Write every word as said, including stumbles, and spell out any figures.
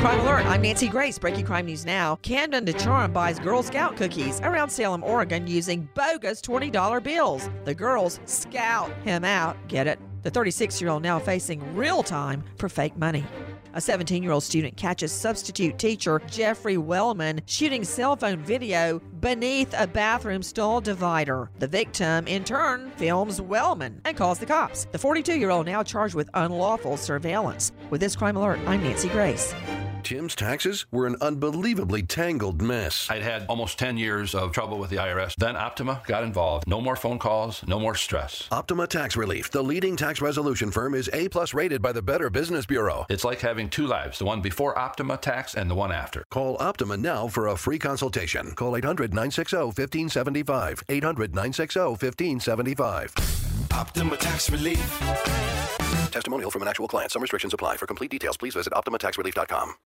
Crime Alert, I'm Nancy Grace. Breaking crime news now. Camden DeCharm buys Girl Scout cookies around Salem, Oregon using bogus twenty dollar bills. The girls scout him out. Get it? The thirty-six-year-old now facing real time for fake money. A seventeen-year-old student catches substitute teacher Jeffrey Wellman shooting cell phone video beneath a bathroom stall divider. The victim, in turn, films Wellman and calls the cops. The forty-two-year-old now charged with unlawful surveillance. With this Crime Alert, I'm Nancy Grace. Tim's taxes were an unbelievably tangled mess. I'd had almost ten years of trouble with the I R S. Then Optima got involved. No more phone calls, no more stress. Optima Tax Relief, the leading tax resolution firm, is A-plus rated by the Better Business Bureau. It's like having two lives, the one before Optima Tax and the one after. Call Optima now for a free consultation. Call eight hundred, nine six zero, one five seven five. eight hundred, nine six zero, one five seven five. Optima Tax Relief. Testimonial from an actual client. Some restrictions apply. For complete details, please visit optima tax relief dot com.